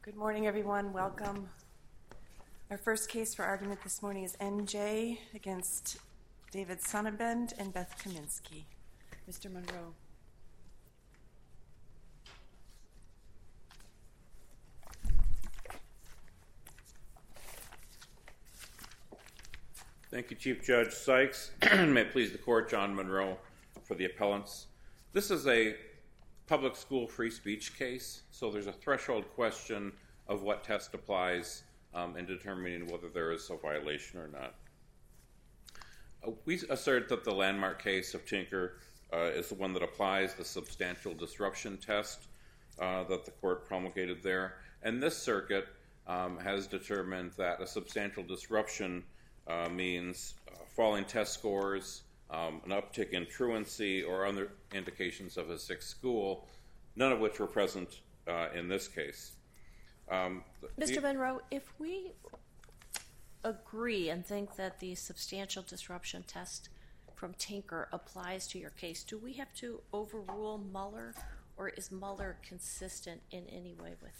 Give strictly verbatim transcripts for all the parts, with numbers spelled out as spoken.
Good morning, everyone. Welcome. Our first case for argument this morning is N J against David Sonnabend and Beth Kaminsky. Mister Monroe. Thank you, Chief Judge Sykes. May it please the court, John Monroe for the appellants. This is a public school free speech case, so there's a threshold question of what test applies um, in determining whether there is a violation or not. Uh, we assert that the landmark case of Tinker uh, is the one that applies the substantial disruption test uh, that the court promulgated there. And this circuit um, has determined that a substantial disruption uh, means uh, falling test scores, Um, an uptick in truancy, or other indications of a sick school, none of which were present uh, in this case. Um, Mister Monroe, if we agree and think that the substantial disruption test from Tinker applies to your case, do we have to overrule Mueller, or is Mueller consistent in any way with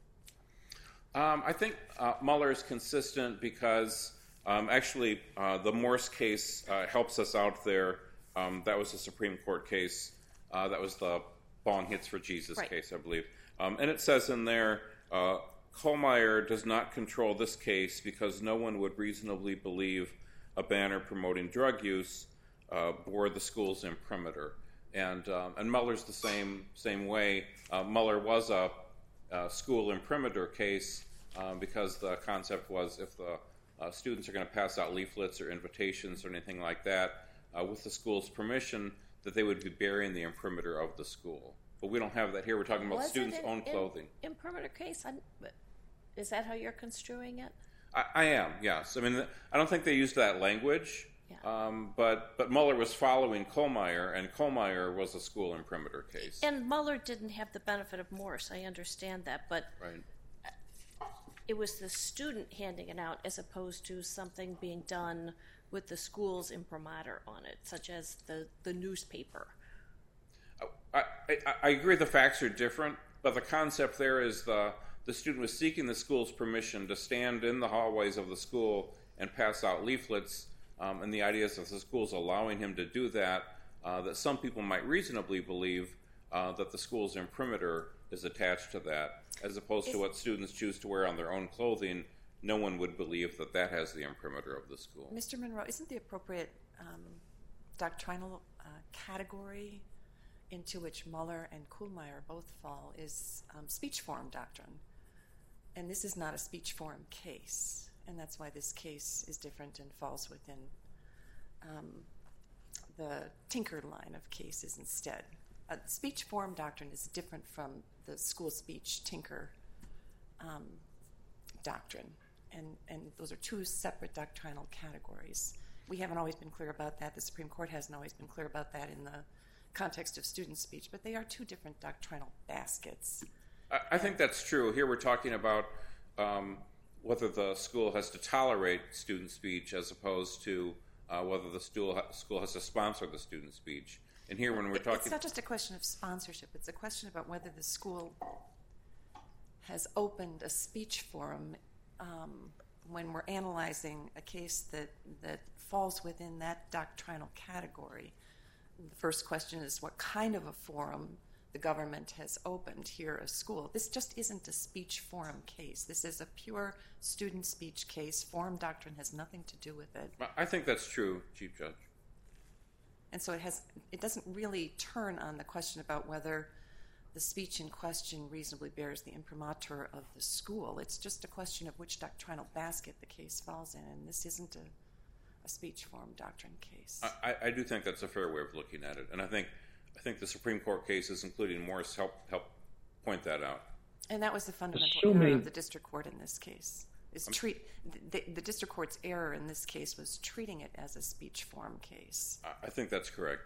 that? Um, I think uh, Mueller is consistent because Um, actually, uh, the Morse case uh, helps us out there. Um, that was a Supreme Court case. Uh, that was the Bong Hits for Jesus right. case, I believe. Um, and it says in there, uh, Kohlmeyer does not control this case because no one would reasonably believe a banner promoting drug use uh, bore the school's imprimatur. And um, and Mueller's the same same way. Uh, Mueller was a, a school imprimatur case um, because the concept was if the Uh, students are going to pass out leaflets or invitations or anything like that uh, with the school's permission, that they would be bearing the imprimatur of the school. But we don't have that here. We're talking about Was students' it own in, clothing. In, imprimatur case? I'm, is that how you're construing it? I, I am, yes. I mean, I don't think they used that language, yeah. um, but, but Mueller was following Kohlmeyer, and Kohlmeyer was a school imprimatur case. And Mueller didn't have the benefit of Morse. I understand that, but Right. it was the student handing it out as opposed to something being done with the school's imprimatur on it, such as the, the newspaper. I, I, I agree the facts are different, but the concept there is the, the student was seeking the school's permission to stand in the hallways of the school and pass out leaflets, um, and the idea is that the school's allowing him to do that, uh, that some people might reasonably believe uh, that the school's imprimatur is attached to that, as opposed to what students choose to wear on their own clothing. No one would believe that that has the imprimatur of the school. Mister Monroe, isn't the appropriate um, doctrinal uh, category into which Mueller and Kohlmeyer both fall is um, speech forum doctrine? And this is not a speech forum case, and that's why this case is different and falls within um, the Tinker line of cases instead. Uh, speech forum doctrine is different from the school speech Tinker um, doctrine, and, and those are two separate doctrinal categories. We haven't always been clear about that. The Supreme Court hasn't always been clear about that in the context of student speech, but they are two different doctrinal baskets. I, I think that's true. Here we're talking about um, whether the school has to tolerate student speech as opposed to uh, whether the school, ha- school has to sponsor the student speech. And here when we're talking... It's not just a question of sponsorship. It's a question about whether the school has opened a speech forum um, when we're analyzing a case that, that falls within that doctrinal category. The first question is what kind of a forum the government has opened here, a school. This just isn't a speech forum case. This is a pure student speech case. Forum doctrine has nothing to do with it. I think that's true, Chief Judge. And so it has. It doesn't really turn on the question about whether the speech in question reasonably bears the imprimatur of the school. It's just a question of which doctrinal basket the case falls in, and this isn't a, a speech forum doctrine case. I, I do think that's a fair way of looking at it, and I think I think the Supreme Court cases, including Morse, help help point that out. And that was the fundamental Assuming, error of the district court in this case. Is treat the, the district court's error in this case was treating it as a speech forum case. I think that's correct.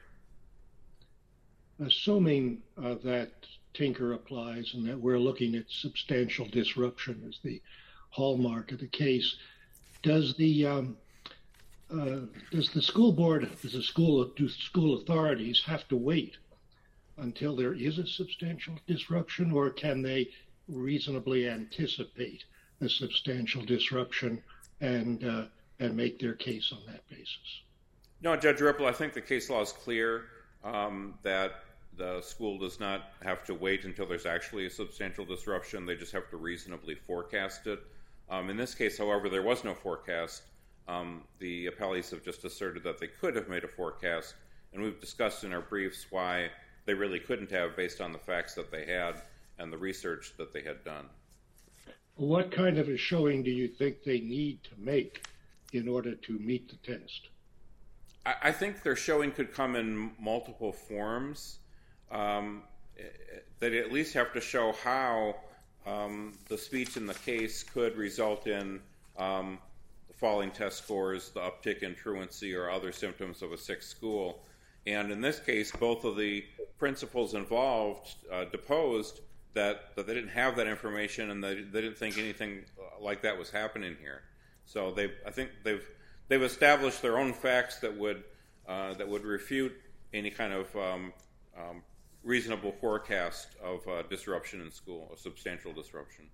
Assuming uh, that Tinker applies and that we're looking at substantial disruption as the hallmark of the case, does the um, uh, does the school board, does the school do school authorities have to wait until there is a substantial disruption, or can they reasonably anticipate a substantial disruption and uh, and make their case on that basis? No, Judge Ripple, I think the case law is clear um, that the school does not have to wait until there's actually a substantial disruption. They just have to reasonably forecast it. Um, in this case, however, there was no forecast. Um, the appellees have just asserted that they could have made a forecast, and we've discussed in our briefs why they really couldn't have based on the facts that they had and the research that they had done. What kind of a showing do you think they need to make in order to meet the test? I, I think their showing could come in multiple forms. Um, they at least have to show how um, the speech in the case could result in um, falling test scores, the uptick in truancy, or other symptoms of a sick school. And in this case, both of the principals involved uh, deposed that, that they didn't have that information and they, they didn't think anything like that was happening here. So they, I think they've they've established their own facts that would uh, that would refute any kind of um, um, reasonable forecast of uh, disruption in school, a substantial disruption.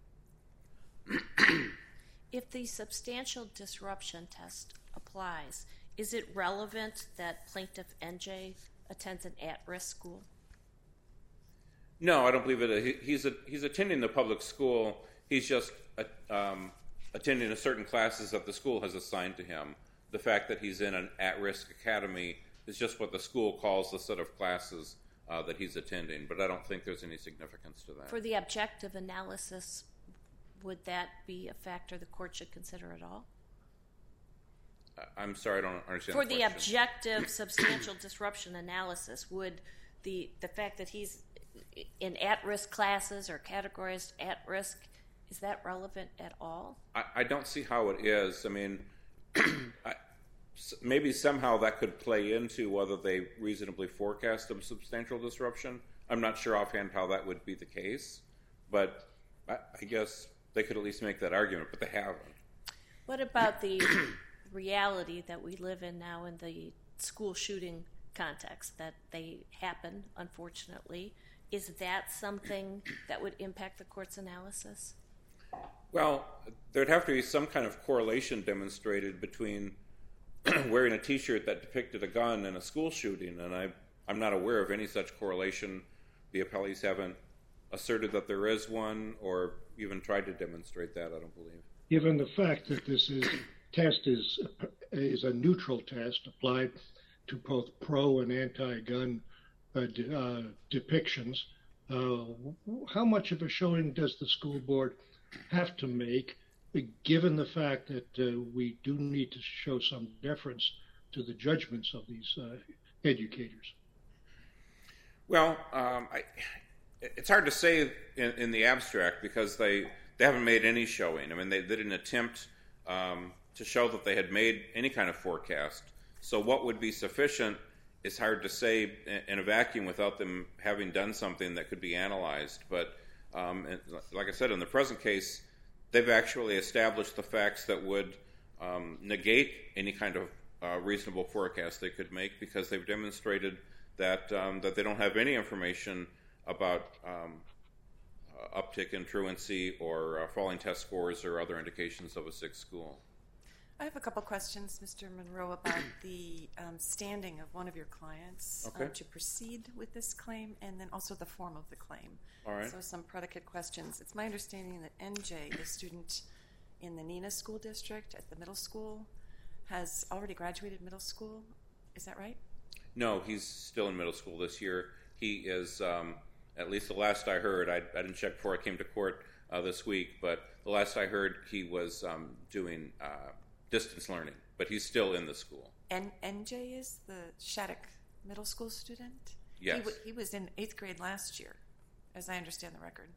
If the substantial disruption test applies, is it relevant that Plaintiff N J attends an at-risk school? No, I don't believe it. He, he's a, he's attending the public school. He's just uh, um, attending a certain classes that the school has assigned to him. The fact that he's in an at-risk academy is just what the school calls the set of classes uh, that he's attending, but I don't think there's any significance to that. For the objective analysis, would that be a factor the court should consider at all? I'm sorry, I don't understand For the the question. objective substantial disruption analysis, would the the fact that he's in at-risk classes or categorized at-risk, is that relevant at all? I, I don't see how it is. I mean, I, maybe somehow that could play into whether they reasonably forecast a substantial disruption. I'm not sure offhand how that would be the case, but I, I guess they could at least make that argument, but they haven't. What about the reality that we live in now in the school shooting context, that they happen, unfortunately? Is that something that would impact the court's analysis? Well, there'd have to be some kind of correlation demonstrated between wearing a T-shirt that depicted a gun and a school shooting, and I, I'm not aware of any such correlation. The appellees haven't asserted that there is one or even tried to demonstrate that, I don't believe. Given the fact that this is, test is, is a neutral test applied to both pro and anti-gun uh, de, uh, depictions, uh, how much of a showing does the school board have to make, given the fact that uh, we do need to show some deference to the judgments of these uh, educators? Well, um, I, it's hard to say in, in the abstract because they, they haven't made any showing. I mean, they, they didn't attempt um, to show that they had made any kind of forecast. So what would be sufficient is hard to say in a vacuum without them having done something that could be analyzed. But um, and like I said, in the present case, they've actually established the facts that would um, negate any kind of uh, reasonable forecast they could make, because they've demonstrated that um, that they don't have any information about um, uh, uptick in truancy or uh, falling test scores or other indications of a sick school. I have a couple questions, Mister Monroe, about the um, standing of one of your clients Okay. uh, to proceed with this claim, and then also the form of the claim. All right. So some predicate questions. It's my understanding that N J, the student in the Neenah School District at the middle school, has already graduated middle school. Is that right? No, he's still in middle school this year. He is, um, at least the last I heard, I, I didn't check before I came to court uh, this week, but the last I heard he was um, doing uh, distance learning, but he's still in the school. And N J is the Shattuck Middle School student? Yes. He, w- he was in eighth grade last year, as I understand the record.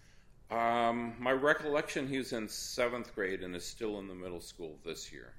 Um, my recollection, he was in seventh grade and is still in the middle school this year.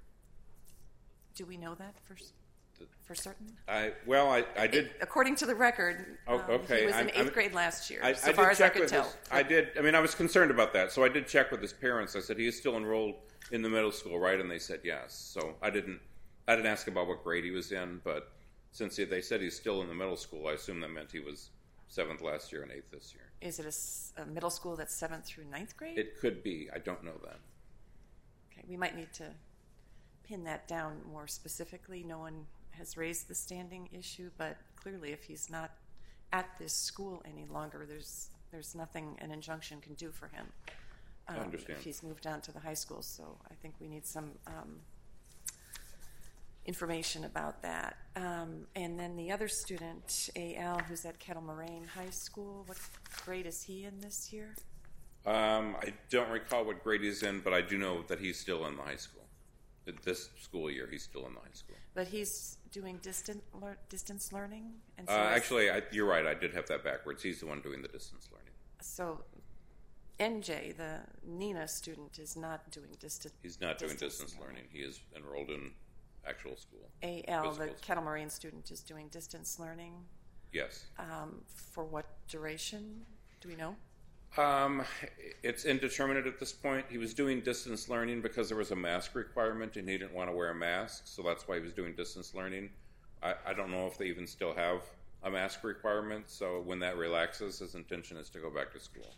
Do we know that for for certain? I well, I, I did. It, according to the record, Oh, um, okay. he was in I'm- eighth I'm- grade last year, I, so I far did as I check could with tell. his, I did. I mean, I was concerned about that, so I did check with his parents. I said he is still enrolled in the middle school, right? And they said yes. So I didn't. I didn't ask about what grade he was in, but since he, they said he's still in the middle school, I assume that meant he was seventh last year and eighth this year. Is it a s- a, middle school that's seventh through ninth grade? It could be. I don't know that. Okay, we might need to pin that down more specifically. No one has raised the standing issue, but clearly if he's not at this school any longer, there's there's nothing an injunction can do for him. Um, I understand. If he's moved on to the high school, so I think we need some um, information about that. Um, and then the other student, A L, who's at Kettle Moraine High School, what grade is he in this year? Um, I don't recall what grade he's in, but I do know that he's still in the high school. This school year, he's still in the high school. But he's doing distant lear- distance learning? And Uh, so is- actually, I, you're right. I did have that backwards. He's the one doing the distance learning. So N J, the Nina student, is not doing distant He's not doing distance distance learning. He is enrolled in actual school. A L, the Physical school. Kettle Moraine student, is doing distance learning. Yes. Um, for what duration? Do we know? Um, it's indeterminate at this point. He was doing distance learning because there was a mask requirement and he didn't want to wear a mask, so that's why he was doing distance learning. I, I don't know if they even still have a mask requirement, so when that relaxes, his intention is to go back to school.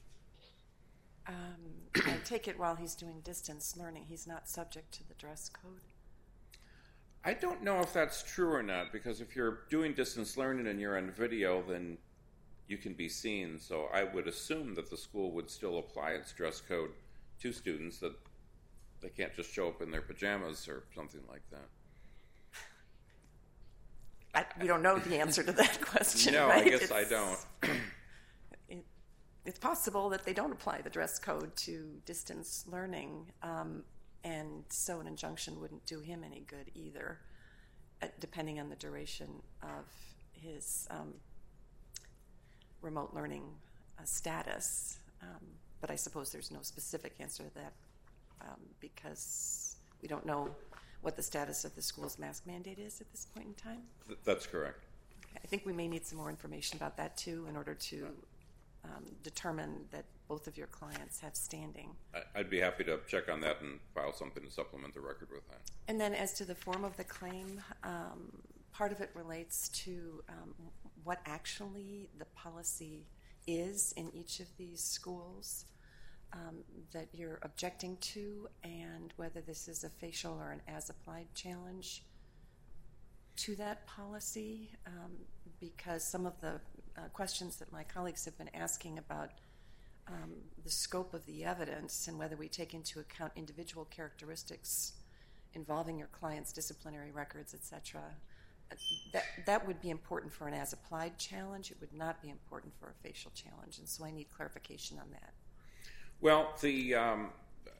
Um, I take it while he's doing distance learning, he's not subject to the dress code? I don't know if that's true or not, because if you're doing distance learning and you're on video, then you can be seen. So I would assume that the school would still apply its dress code to students, that they can't just show up in their pajamas or something like that. I, we don't know the answer to that question. No, right? I guess It's- I don't. it, it's possible that they don't apply the dress code to distance learning, um, and so an injunction wouldn't do him any good either, uh, depending on the duration of his um, remote learning uh, status. Um, but I suppose there's no specific answer to that um, because we don't know what the status of the school's mask mandate is at this point in time. Th- That's correct. I think we may need some more information about that too in order to um, determine that both of your clients have standing. I- I'd be happy to check on that and file something to supplement the record with that. And then as to the form of the claim, um, part of it relates to um, what actually the policy is in each of these schools um, that you're objecting to, and whether this is a facial or an as-applied challenge to that policy, um, because some of the uh, questions that my colleagues have been asking about um, the scope of the evidence and whether we take into account individual characteristics involving your client's disciplinary records, et cetera, that, that would be important for an as-applied challenge. It would not be important for a facial challenge, and so I need clarification on that. Well, the um,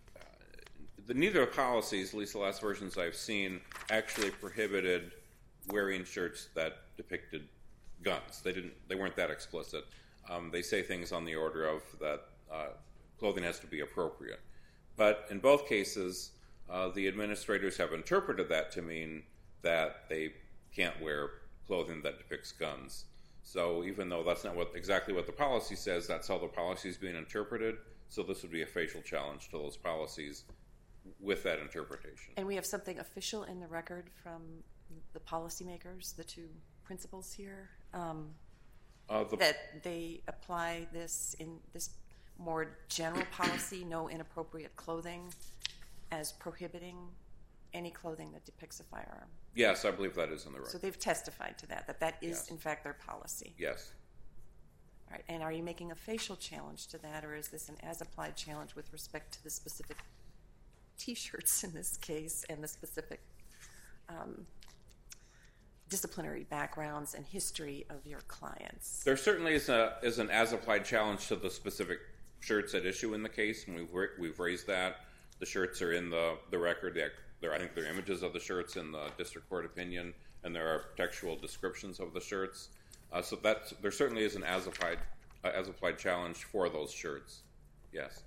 the neither policies, at least the last versions I've seen, actually prohibited wearing shirts that depicted guns. They didn't. They weren't that explicit. Um, they say things on the order of that uh, clothing has to be appropriate. But in both cases, uh, the administrators have interpreted that to mean that they can't wear clothing that depicts guns. So even though that's not what exactly what the policy says, that's how the policy is being interpreted. So this would be a facial challenge to those policies with that interpretation. And we have something official in the record from the policymakers, the two principals here, um, Uh, the, that they apply this in this more general policy, no inappropriate clothing, as prohibiting any clothing that depicts a firearm. yes, I believe that is in the record. So they've testified to that, that that is, Yes. in fact, their policy. Yes. All right. And are you making a facial challenge to that, or is this an as-applied challenge with respect to the specific T-shirts in this case and the specific um, disciplinary backgrounds and history of your clients? There certainly is, a, is an as-applied challenge to the specific shirts at issue in the case, and we've, we've raised that. The shirts are in the, the record. There, I think there are images of the shirts in the district court opinion, and there are textual descriptions of the shirts. Uh, so that's, there certainly is an as-applied, uh, as-applied challenge for those shirts. Yes.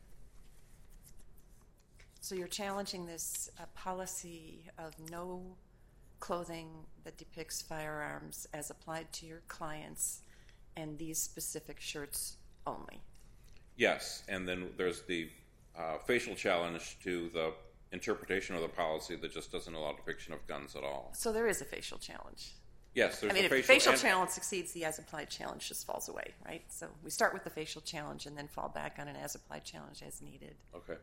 So you're challenging this uh, policy of no clothing that depicts firearms as applied to your clients and these specific shirts only? Yes, and then there's the uh, facial challenge to the interpretation of the policy that just doesn't allow depiction of guns at all. So there is a facial challenge. Yes, there's I mean, a if the facial, facial and, challenge succeeds, the as-applied challenge just falls away, right? So we start with the facial challenge and then fall back on an as-applied challenge as needed. Okay.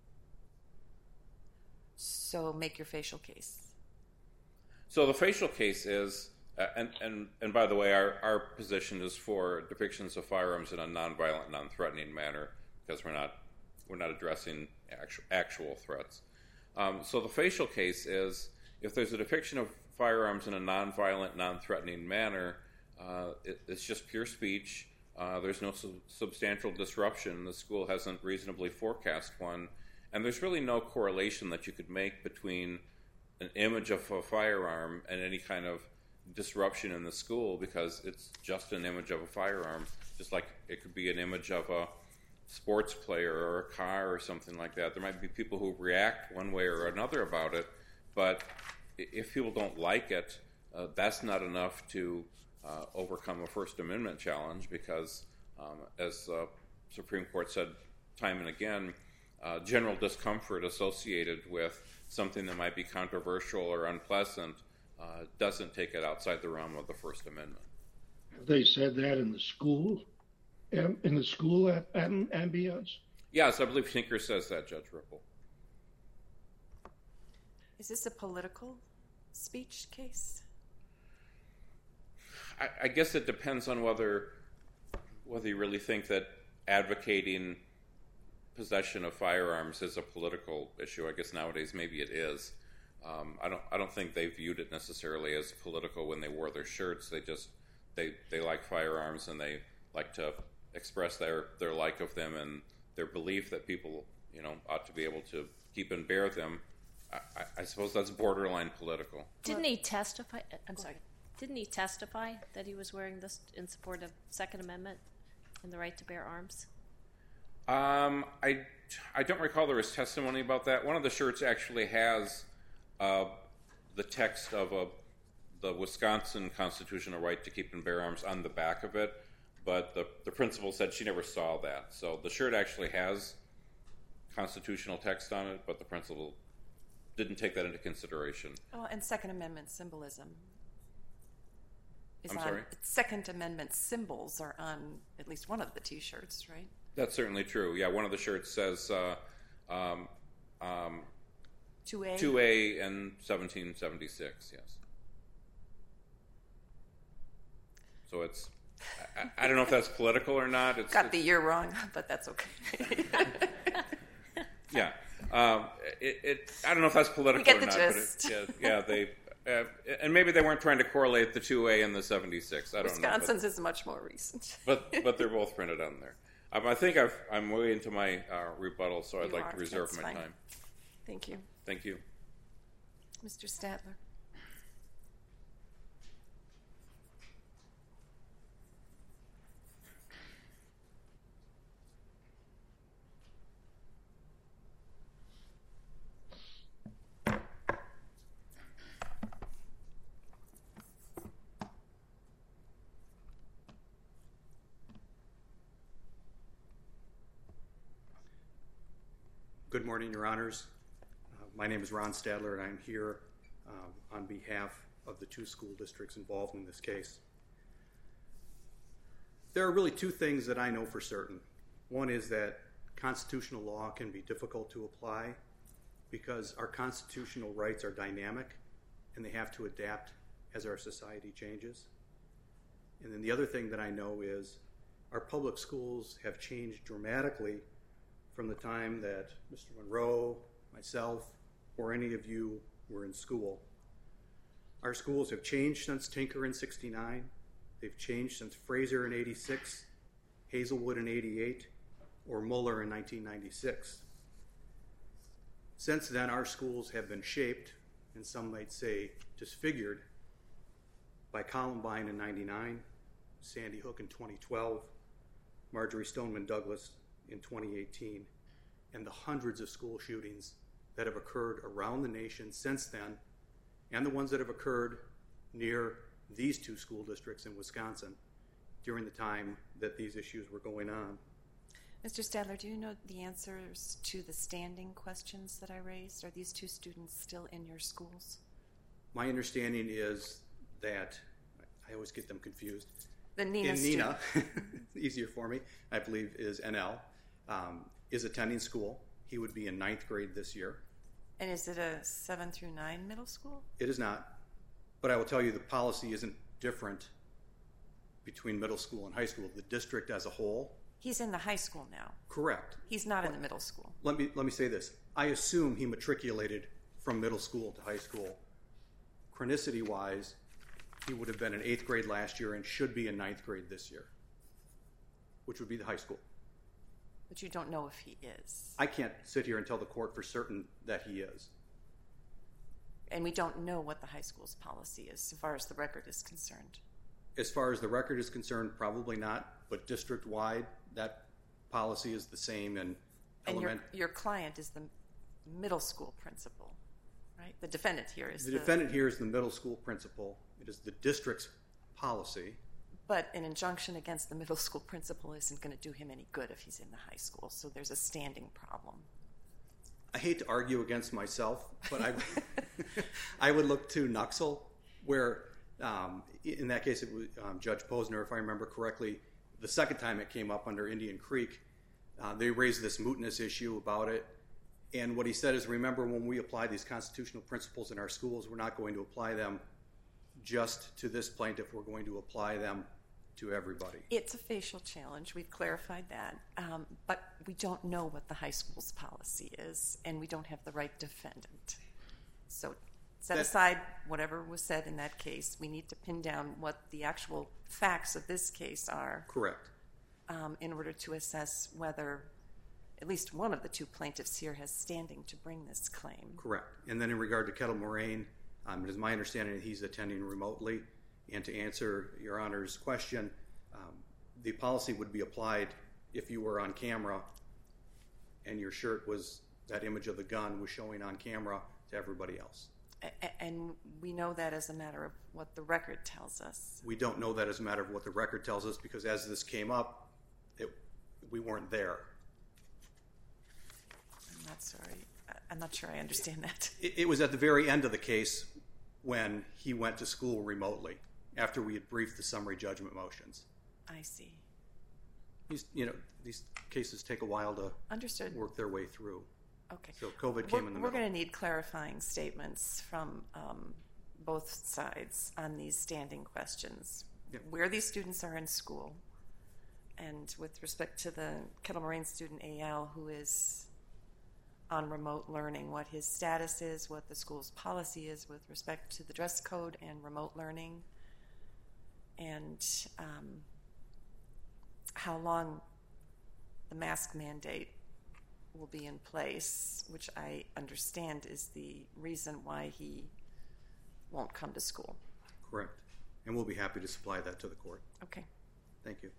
So make your facial case. So the facial case is, uh, and, and, and by the way, our, our position is for depictions of firearms in a nonviolent, non-threatening manner, because we're not we're not addressing actual, actual threats. Um, so the facial case is, if there's a depiction of firearms in a nonviolent, non-threatening manner, uh, it, it's just pure speech. Uh, there's no sub- substantial disruption. The school hasn't reasonably forecast one. And there's really no correlation that you could make between an image of a firearm and any kind of disruption in the school, because it's just an image of a firearm, just like it could be an image of a sports player or a car or something like that. There might be people who react one way or another about it, but if people don't like it, uh, that's not enough to uh, overcome a First Amendment challenge, because, um, as the Supreme Court said time and again, uh, general discomfort associated with something that might be controversial or unpleasant uh, doesn't take it outside the realm of the First Amendment. Have they said that in the school, in the school ambience? Yes, I believe Tinker says that, Judge Ripple. Is this a political speech case? I, I guess it depends on whether whether you really think that advocating possession of firearms is a political issue. I guess nowadays maybe it is. Um, I don't. I don't think they viewed it necessarily as political when they wore their shirts. They just they they like firearms, and they like to express their their like of them and their belief that people, you know, ought to be able to keep and bear them. I, I suppose that's borderline political. Didn't he testify? I'm sorry. Didn't he testify that he was wearing this in support of Second Amendment and the right to bear arms? Um, I, I don't recall there was testimony about that. One of the shirts actually has uh, the text of a, the Wisconsin constitutional right to keep and bear arms on the back of it, but the, the principal said she never saw that. So the shirt actually has constitutional text on it, but the principal didn't take that into consideration. Oh, and Second Amendment symbolism is I'm on. sorry? Second Amendment symbols are on at least one of the T-shirts, right? That's certainly true. Yeah, one of the shirts says uh, um, um, two A? two A and seventeen seventy-six, yes. So it's, I, I don't know if that's political or not. It's Got it's, the year wrong, but that's okay. Yeah. Um, it, it, I don't know if that's political We get or the not. gist. But it, yeah, yeah, they, uh, and maybe they weren't trying to correlate the two A and the seventy-six. I don't Wisconsin's know. is much more recent. But, but but they're both printed on there. Um, I think I've, I'm way into my uh, rebuttal, so I'd You like are. to reserve That's my fine. time. Thank you. Thank you. Mister Stadler. Good morning, Your Honors. Uh, my name is Ron Stadler, and I'm here um, on behalf of the two school districts involved in this case. There are really two things that I know for certain. One is that constitutional law can be difficult to apply because our constitutional rights are dynamic and they have to adapt as our society changes. And then the other thing that I know is our public schools have changed dramatically from the time that Mister Monroe, myself, or any of you were in school. Our schools have changed since Tinker in sixty-nine. They've changed since Fraser in eighty-six, Hazelwood in eighty-eight, or Muller in nineteen ninety-six. Since then, our schools have been shaped, and some might say disfigured, by Columbine in ninety-nine, Sandy Hook in twenty twelve, Marjorie Stoneman Douglas in twenty eighteen, and the hundreds of school shootings that have occurred around the nation since then, and the ones that have occurred near these two school districts in Wisconsin during the time that these issues were going on. Mister Stadler, do you know the answers to the standing questions that I raised? Are these two students still in your schools? My understanding is that I always get them confused. The Nina In student. Nina, easier for me, I believe is N L, um, is attending school. He would be in ninth grade this year. And is it a seven through nine middle school? It is not. But I will tell you the policy isn't different between middle school and high school. The district as a whole. He's in the high school now. Correct. He's not in the middle school. Let me let me say this. I assume he matriculated from middle school to high school. Chronicity-wise, he would have been in eighth grade last year and should be in ninth grade this year, which would be the high school. But you don't know if he is. I can't sit here and tell the court for certain that he is. And we don't know what the high school's policy is, so far as the record is concerned. As far as the record is concerned, probably not. But district-wide, that policy is the same in And your, element. your client is the middle school principal, right? The defendant here is The the... defendant here is the middle school principal. It is the district's policy. But an injunction against the middle school principal isn't going to do him any good if he's in the high school, so there's a standing problem. I hate to argue against myself, but I, I would look to Nuxle, where um, in that case it was um, Judge Posner, if I remember correctly, the second time it came up under Indian Creek, uh, they raised this mootness issue about it. And what he said is, remember, when we apply these constitutional principles in our schools, we're not going to apply them just to this plaintiff. We're going to apply them to everybody. It's a facial challenge. We've clarified that. Um, but we don't know what the high school's policy is, and we don't have the right defendant. So set That- aside whatever was said in that case. We need to pin down what the actual facts of this case are Correct. um, in order to assess whether at least one of the two plaintiffs here has standing to bring this claim. Correct. And then in regard to Kettle Moraine, um, it is my understanding that he's attending remotely. And to answer Your Honor's question, um, the policy would be applied if you were on camera and your shirt was, that image of the gun was showing on camera to everybody else. A- and we know that as a matter of what the record tells us. We don't know that as a matter of what the record tells us because as this came up, it, we weren't there. I'm not sorry. I- I'm not sure I understand that. It, it was at the very end of the case when he went to school remotely after we had briefed the summary judgment motions. I see. These, you know, these cases take a while to Understood. work their way through. Okay. So COVID We're, came in the we're middle. going to need clarifying statements from um, both sides on these standing questions. Yep. Where these students are in school, and with respect to the Kettle Moraine student A L, who is on remote learning, what his status is, what the school's policy is with respect to the dress code and remote learning, and um, how long the mask mandate will be in place, which I understand is the reason why he won't come to school. Correct. And we'll be happy to supply that to the court. Okay. Thank you.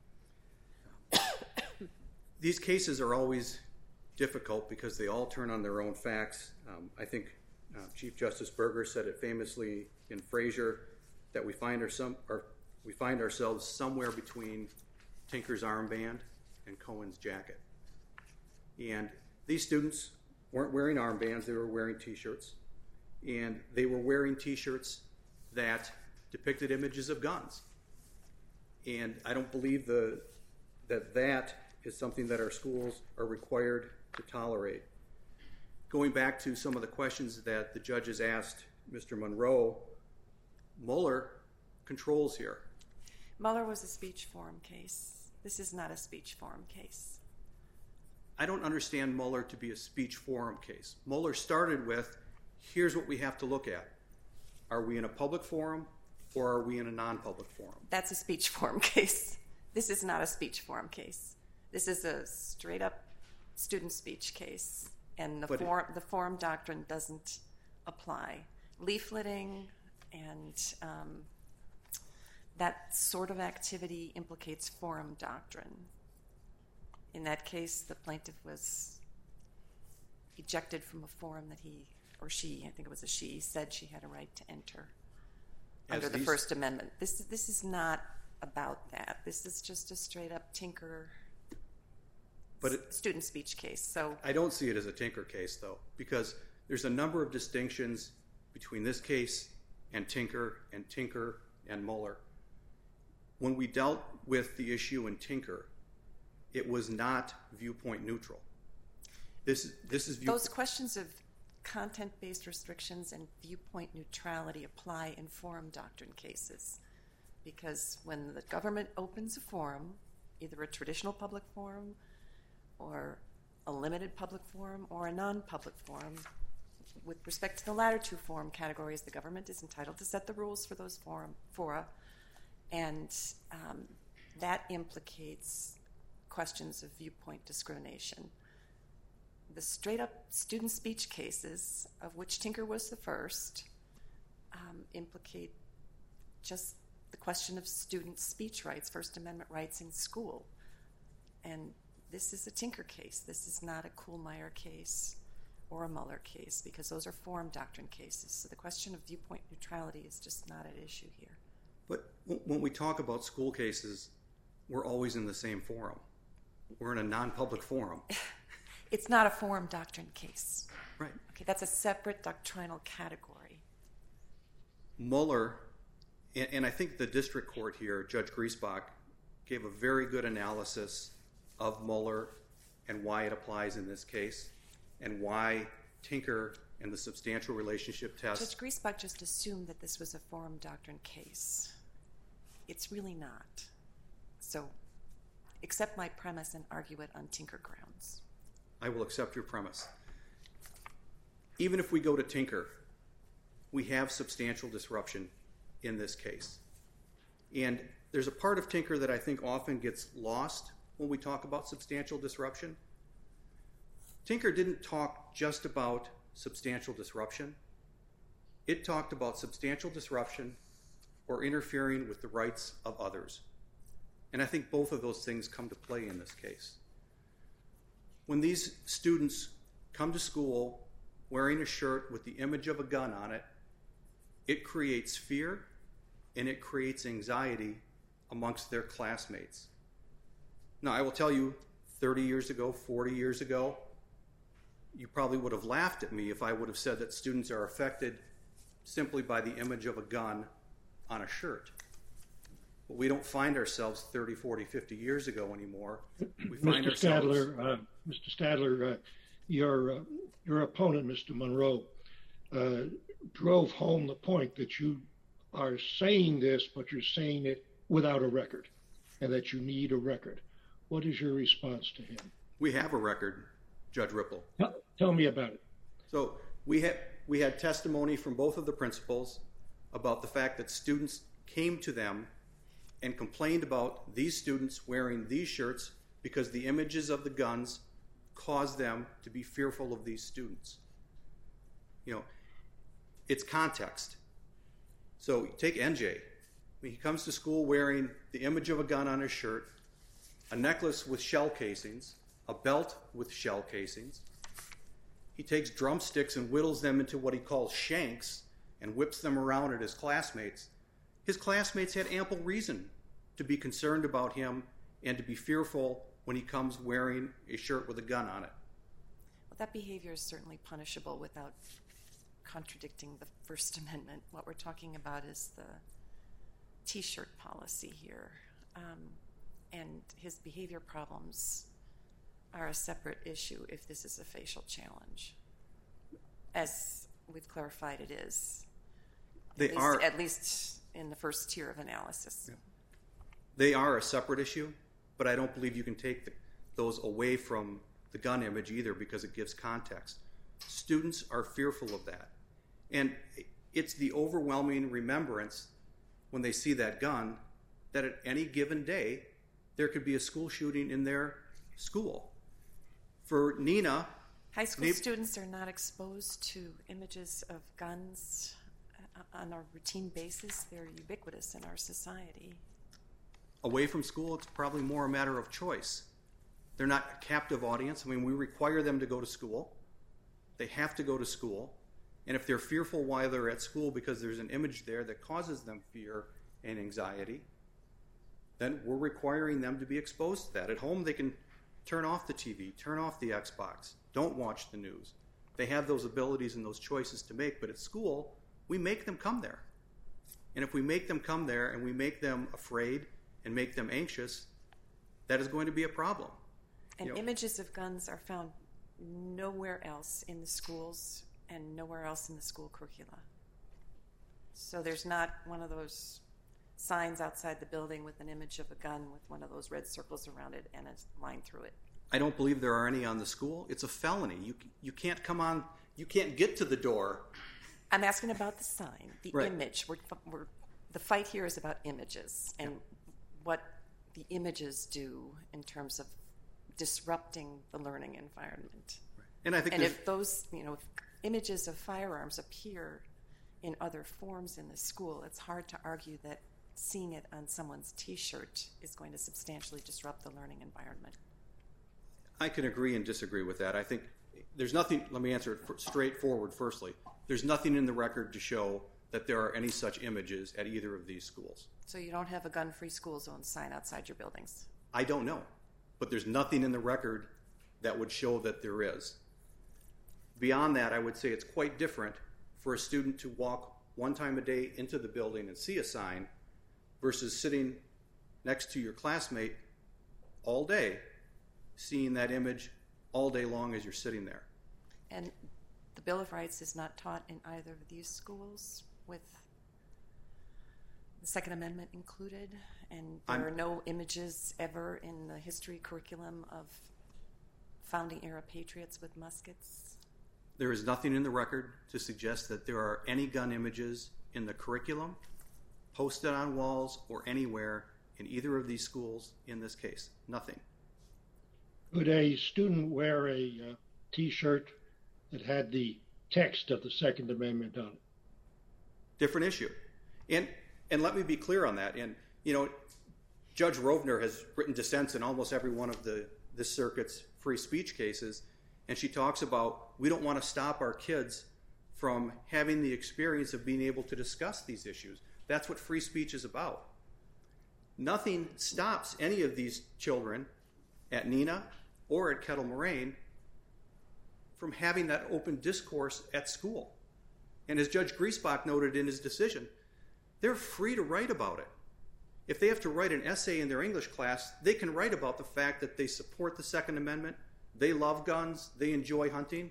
These cases are always difficult because they all turn on their own facts. Um, I think uh, Chief Justice Berger said it famously in Frazier that we find, our some, our, we find ourselves somewhere between Tinker's armband and Cohen's jacket. And these students weren't wearing armbands, they were wearing T-shirts. And they were wearing T-shirts that depicted images of guns. And I don't believe the, that that is something that our schools are required to tolerate. Going back to some of the questions that the judges asked Mister Monroe, Mueller controls here. Mueller was a speech forum case. This is not a speech forum case. I don't understand Mueller to be a speech forum case. Mueller started with, here's what we have to look at. Are we in a public forum or are we in a non-public forum? That's a speech forum case. This is not a speech forum case. This is a straight-up student speech case, and the, But it- forum, the forum doctrine doesn't apply. Leafleting and um, that sort of activity implicates forum doctrine. In that case, the plaintiff was ejected from a forum that he, or she, I think it was a she, said she had a right to enter As under the these- First Amendment. This, this is not about that. This is just a straight-up Tinker But it, s- student speech case. So I don't see it as a Tinker case, though, because there's a number of distinctions between this case and Tinker and Tinker and Mueller, when we dealt with the issue in Tinker, it was not viewpoint neutral. This, this is view- Those questions of content-based restrictions and viewpoint neutrality apply in forum doctrine cases, because when the government opens a forum, either a traditional public forum or a limited public forum or a non-public forum, with respect to the latter two forum categories, the government is entitled to set the rules for those forum, fora, and um, that implicates questions of viewpoint discrimination. The straight-up student speech cases, of which Tinker was the first, um, implicate just the question of student speech rights, First Amendment rights in school. And this is a Tinker case. This is not a Kuhlmeier case or a Mueller case, because those are forum doctrine cases. So the question of viewpoint neutrality is just not at issue here. But when we talk about school cases, we're always in the same forum. We're in a non-public forum. It's not a forum doctrine case. Right. Okay, that's a separate doctrinal category. Mueller, and, and I think the district court here, Judge Griesbach, gave a very good analysis of Mueller and why it applies in this case, and why Tinker and the substantial relationship test. Judge Griesbach just assumed that this was a forum doctrine case. It's really not. So accept my premise and argue it on Tinker grounds. I will accept your premise. Even if we go to Tinker, we have substantial disruption in this case. And there's a part of Tinker that I think often gets lost when we talk about substantial disruption. Tinker didn't talk just about substantial disruption. It talked about substantial disruption or interfering with the rights of others. And I think both of those things come to play in this case. When these students come to school wearing a shirt with the image of a gun on it, it creates fear and it creates anxiety amongst their classmates. Now, I will tell you, thirty years ago, forty years ago, you probably would have laughed at me if I would have said that students are affected simply by the image of a gun on a shirt. But we don't find ourselves thirty, forty, fifty years ago anymore. We find Mister ourselves... Stadler, uh, Mister Stadler, uh, your, uh, your opponent, Mister Monroe, uh, drove home the point that you are saying this, but you're saying it without a record, and that you need a record. What is your response to him? We have a record, Judge Ripple. Tell, tell me about it. So we had, we had testimony from both of the principals about the fact that students came to them and complained about these students wearing these shirts because the images of the guns caused them to be fearful of these students. You know, it's context. So take N J. When he comes to school wearing the image of a gun on his shirt, a necklace with shell casings, a belt with shell casings. He takes drumsticks and whittles them into what he calls shanks and whips them around at his classmates. His classmates had ample reason to be concerned about him and to be fearful when he comes wearing a shirt with a gun on it. Well, that behavior is certainly punishable without contradicting the First Amendment. What we're talking about is the T-shirt policy here. Um, and his behavior problems are a separate issue if this is a facial challenge. As we've clarified, it is. They at least, are at least in the first tier of analysis. Yeah. They are a separate issue, but I don't believe you can take the, those away from the gun image either, because it gives context. Students are fearful of that. And it's the overwhelming remembrance when they see that gun that at any given day there could be a school shooting in their school. For Nina... High school Nina, students are not exposed to images of guns on a routine basis. They're ubiquitous in our society. Away from school, it's probably more a matter of choice. They're not a captive audience. I mean, we require them to go to school. They have to go to school. And if they're fearful while they're at school because there's an image there that causes them fear and anxiety, then we're requiring them to be exposed to that. At home, they can turn off the T V, turn off the Xbox, don't watch the news. They have those abilities and those choices to make, but at school, we make them come there. And if we make them come there and we make them afraid and make them anxious, that is going to be a problem. And You know, images of guns are found nowhere else in the schools and nowhere else in the school curricula. So there's not one of those signs outside the building with an image of a gun with one of those red circles around it and a line through it. I don't believe there are any on the school. It's a felony. You you can't come on, you can't get to the door. I'm asking about the sign, the Right. image. We're, we're, the fight here is about images and what the images do in terms of disrupting the learning environment. And I think And there's- if those, you know, if images of firearms appear in other forms in the school, it's hard to argue that seeing it on someone's T-shirt is going to substantially disrupt the learning environment. I can agree and disagree with that. I think there's nothing, let me answer it straightforward firstly. There's nothing in the record to show that there are any such images at either of these schools. So you don't have a gun-free school zone sign outside your buildings? I don't know, but there's nothing in the record that would show that there is. Beyond that, I would say it's quite different for a student to walk one time a day into the building and see a sign versus sitting next to your classmate all day, seeing that image all day long as you're sitting there. And the Bill of Rights is not taught in either of these schools with the Second Amendment included, and there I'm- are no images ever in the history curriculum of founding era patriots with muskets. There is nothing in the record to suggest that there are any gun images in the curriculum, posted on walls, or anywhere in either of these schools in this case. Nothing. Could a student wear a uh, T-shirt that had the text of the Second Amendment on it? Different issue. And and let me be clear on that. And, you know, Judge Rovner has written dissents in almost every one of the this circuit's free speech cases, and she talks about we don't want to stop our kids from having the experience of being able to discuss these issues. That's what free speech is about. Nothing stops any of these children at Neenah or at Kettle Moraine from having that open discourse at school. And as Judge Griesbach noted in his decision, they're free to write about it. If they have to write an essay in their English class, they can write about the fact that they support the Second Amendment, they love guns, they enjoy hunting.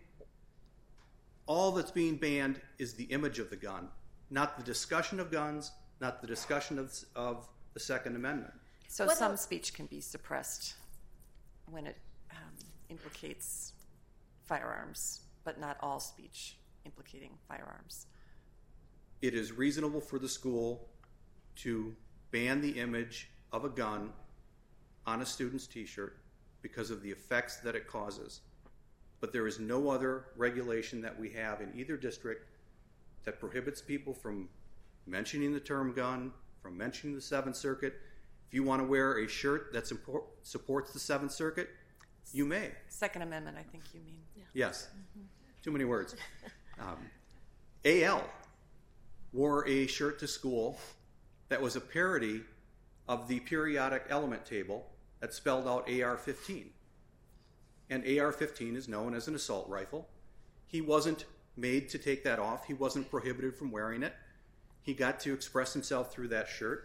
All that's being banned is the image of the gun, not the discussion of guns, not the discussion of, of the Second Amendment. So What some else? speech can be suppressed when it um, implicates firearms, but not all speech implicating firearms. It is reasonable for the school to ban the image of a gun on a student's T-shirt because of the effects that it causes. But there is no other regulation that we have in either district that prohibits people from mentioning the term gun, from mentioning the Seventh Circuit. If you want to wear a shirt that support, supports the Seventh Circuit, you may. Second Amendment, I think you mean. Yes. Too many words. Um, A L wore a shirt to school that was a parody of the periodic element table that spelled out A R fifteen. And A R fifteen is known as an assault rifle. He wasn't made to take that off. He wasn't prohibited from wearing it. He got to express himself through that shirt.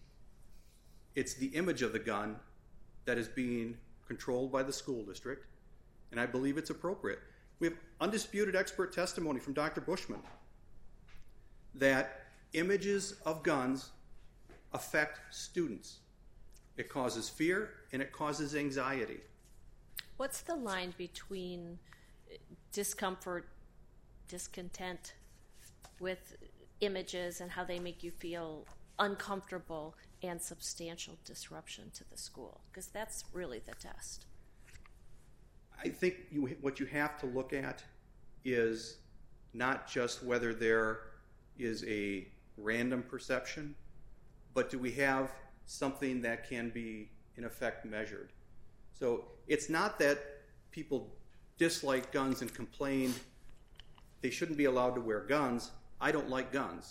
It's the image of the gun that is being controlled by the school district, and I believe it's appropriate. We have undisputed expert testimony from Doctor Bushman that images of guns affect students. It causes fear and it causes anxiety. What's the line between discomfort, discontent with images and how they make you feel uncomfortable and substantial disruption to the school? Because that's really the test. I think you, what you have to look at is not just whether there is a random perception, but do we have something that can be, in effect, measured? So it's not that people dislike guns and complain they shouldn't be allowed to wear guns. I don't like guns.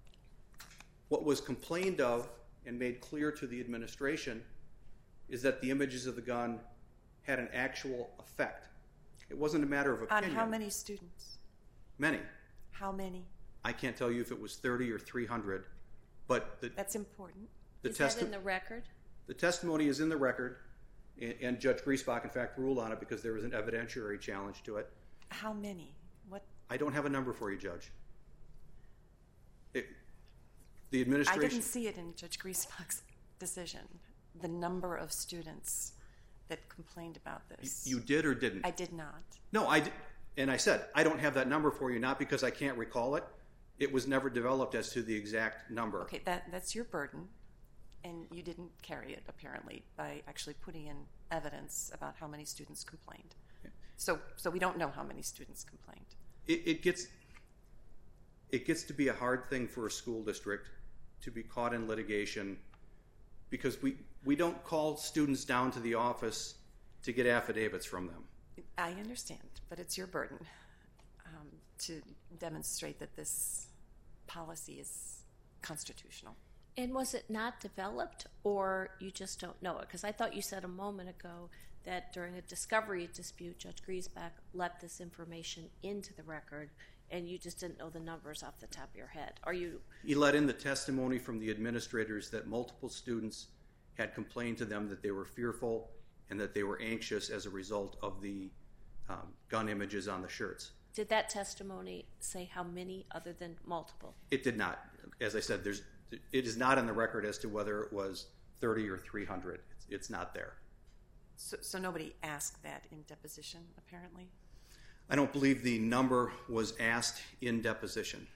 What was complained of and made clear to the administration is that the images of the gun had an actual effect. It wasn't a matter of On opinion. how many students? Many. How many? I can't tell you if it was thirty or three hundred, But the, That's important. the, Is testi- that in the record? the testimony is in the record, and, and Judge Griesbach, in fact, ruled on it because there was an evidentiary challenge to it. How many? What? I don't have a number for you, Judge. It, the I administration... didn't see it in Judge Griesbach's decision, the number of students that complained about this. You did or didn't? I did not. No, I did. And I said, I don't have that number for you, not because I can't recall it. It was never developed as to the exact number. Okay, that, that's your burden, and you didn't carry it, apparently, by actually putting in evidence about how many students complained. So, so we don't know how many students complained. It, it gets it gets to be a hard thing for a school district to be caught in litigation because we, we don't call students down to the office to get affidavits from them. I understand, but it's your burden um, to demonstrate that this policy is constitutional. And was it not developed, or you just don't know it? Because I thought you said a moment ago that during a discovery dispute, Judge Griesbach let this information into the record, and you just didn't know the numbers off the top of your head. Are you? He let in the testimony from the administrators that multiple students had complained to them that they were fearful and that they were anxious as a result of the um, gun images on the shirts. Did that testimony say how many other than multiple? It did not. As I said, there's it is not in the record as to whether it was thirty or three hundred. It's, it's not there. So, so nobody asked that in deposition, apparently? I don't believe the number was asked in deposition.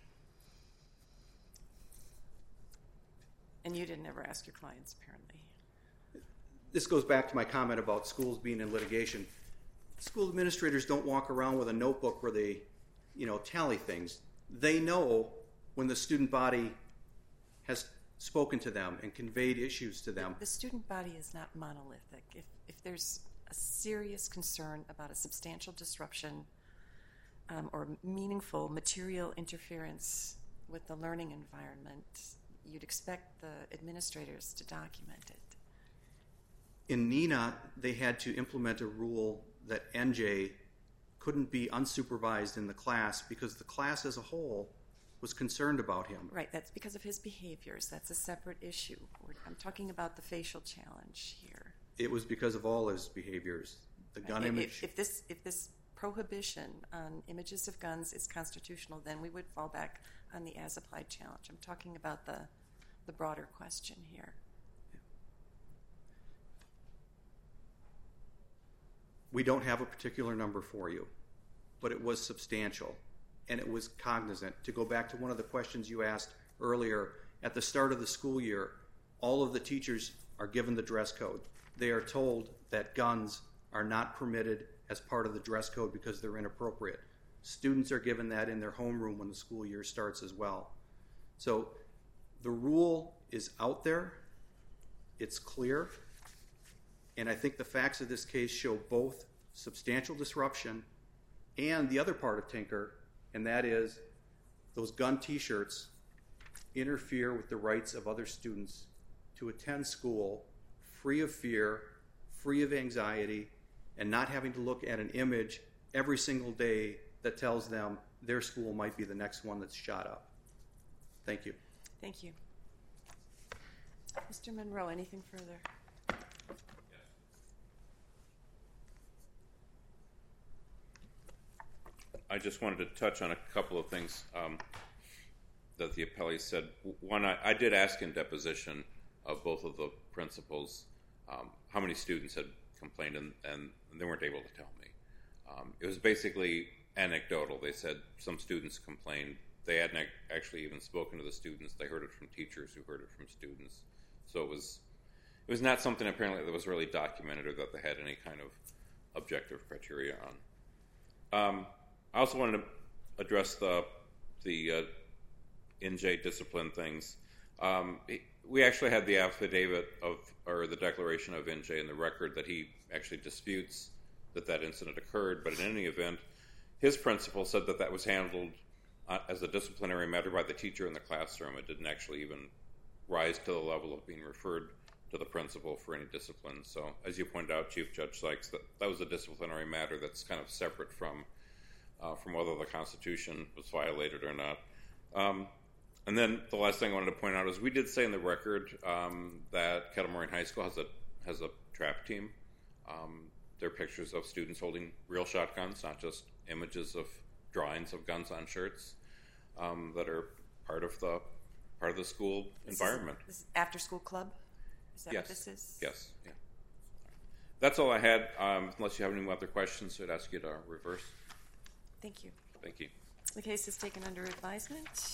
And you didn't ever ask your clients, apparently. This goes back to my comment about schools being in litigation. School administrators don't walk around with a notebook where they, you know, tally things. They know when the student body has spoken to them and conveyed issues to them. The student body is not monolithic. If, if there's a serious concern about a substantial disruption um, or meaningful material interference with the learning environment, you'd expect the administrators to document it. In Neenah, they had to implement a rule that N J couldn't be unsupervised in the class because the class as a whole was concerned about him. Right, that's because of his behaviors. That's a separate issue. I'm talking about the facial challenge here. It was because of all his behaviors. The gun If- image. If this, if this prohibition on images of guns is constitutional, then we would fall back on the as-applied challenge. I'm talking about the, the broader question here. We don't have a particular number for you, but it was substantial, and it was cognizant. To go back to one of the questions you asked earlier, at the start of the school year, all of the teachers are given the dress code. They are told that guns are not permitted as part of the dress code because they're inappropriate. Students are given that in their homeroom when the school year starts as well. So the rule is out there. It's clear. And I think the facts of this case show both substantial disruption and the other part of Tinker, and that is those gun T-shirts interfere with the rights of other students to attend school free of fear, free of anxiety, and not having to look at an image every single day that tells them their school might be the next one that's shot up. Thank you. Thank you. Mister Monroe, anything further? I just wanted to touch on a couple of things um, that the appellee said. One, I, I did ask in deposition of both of the principals um, how many students had complained, and, and they weren't able to tell me. Um, it was basically anecdotal. They said some students complained. They hadn't actually even spoken to the students. They heard it from teachers who heard it from students. So it was it was not something apparently that was really documented or that they had any kind of objective criteria on. Um, I also wanted to address the the uh, N J discipline things. Um, we actually had the affidavit of, or the declaration of N J in the record that he actually disputes that that incident occurred. But in any event, his principal said that that was handled uh, as a disciplinary matter by the teacher in the classroom. It didn't actually even rise to the level of being referred to the principal for any discipline. So, as you pointed out, Chief Judge Sykes, that, that was a disciplinary matter that's kind of separate from Uh, from whether the Constitution was violated or not. Um, And then the last thing I wanted to point out is we did say in the record um, that Kettle Moraine High School has a has a trap team. Um, they're pictures of students holding real shotguns, not just images of drawings of guns on shirts um, that are part of the part of the school This environment. Is, this is after school club? Is that Yes. what this is? Yes. Yeah. That's all I had. Um, unless you have any other questions, I'd ask you to reverse. Thank you. Thank you. The case is taken under advisement.